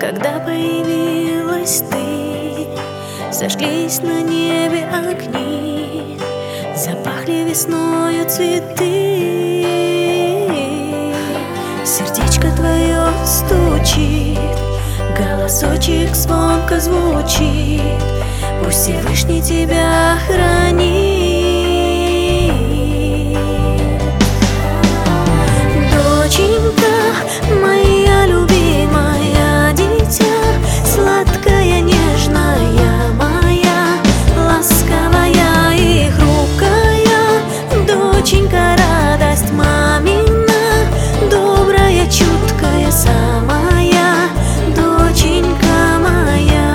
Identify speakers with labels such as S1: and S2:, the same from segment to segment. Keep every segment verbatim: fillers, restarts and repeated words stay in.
S1: Когда появилась ты, зажглись на небе огни, запахли весною цветы. Сердечко твое стучит, голосочек звонко звучит. Пусть Всевышний тебя хранит. Доченька моя любимая, дитя, сладкая, нежная моя, ласковая и хрупкая. Доченька, радость мамина, добрая, чуткая самая, доченька моя.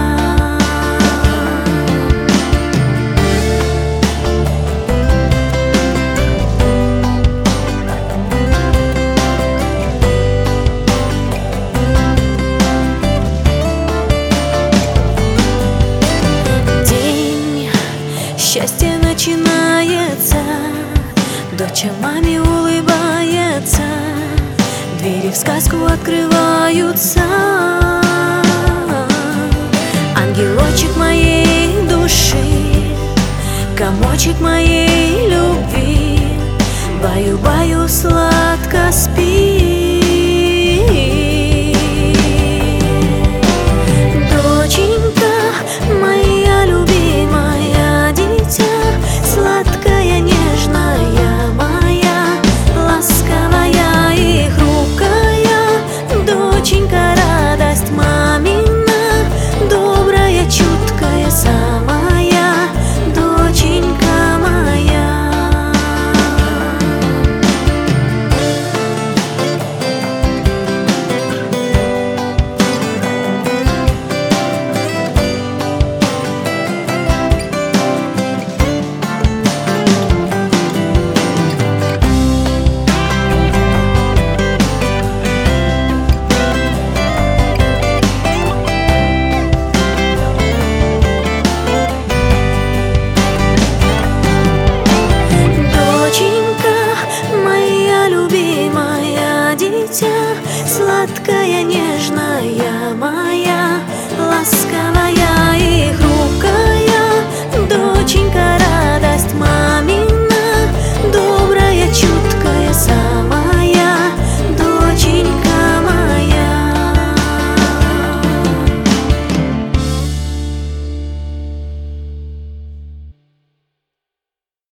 S1: Счастье начинается, дочь маме улыбается, двери в сказку открываются. Ангелочек моей души, комочек моей